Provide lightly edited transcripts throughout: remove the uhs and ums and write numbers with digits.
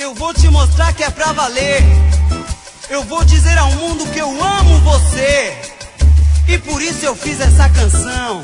Eu vou te mostrar que é pra valer. Eu vou dizer ao mundo que eu amo você. E por isso eu fiz essa canção.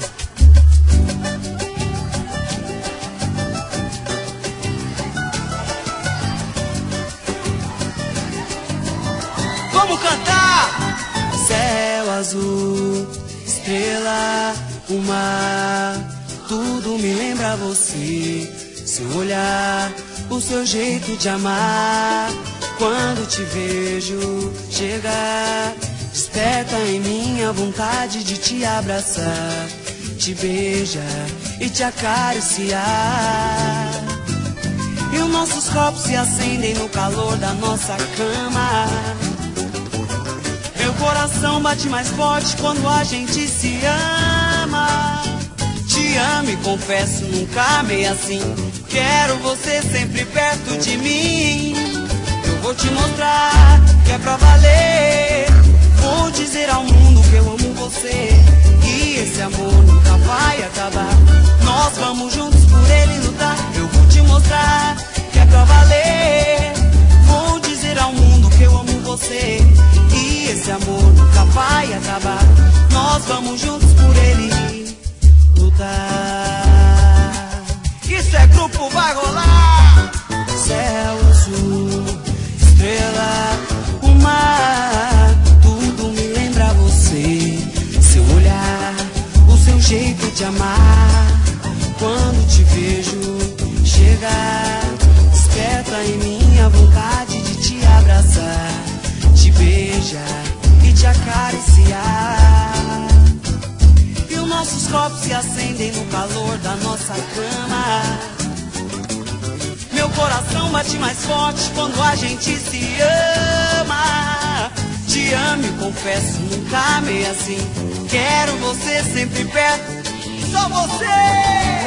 Vamos cantar! Céu azul, estrela, o mar, tudo me lembra você. Seu olhar, o seu jeito de amar. Quando te vejo chegar, desperta em mim a vontade de te abraçar, te beijar e te acariciar. E os nossos corpos se acendem no calor da nossa cama. Meu coração bate mais forte quando a gente se ama. Te amo e confesso, nunca amei assim. Quero você sempre perto de mim. Eu vou te mostrar que é pra valer. Vou dizer ao mundo que eu amo você. E esse amor nunca vai acabar. Nós vamos juntos por ele lutar. Eu vou te mostrar que é pra valer. Vou dizer ao mundo que eu amo você. E esse amor nunca vai acabar. Nós vamos juntos por ele lutar. Isso é Grupo Vai Rolar. Céu azul, estrela, o mar, tudo me lembra você. Seu olhar, o seu jeito de amar. Quando te vejo chegar, desperta em mim a vontade de te abraçar, te beijar e te acariciar. E os nossos corpos se acendem no calor da nossa cama. Meu coração bate mais forte quando a gente se ama. Te amo e confesso, nunca amei assim. Quero você sempre perto, só você.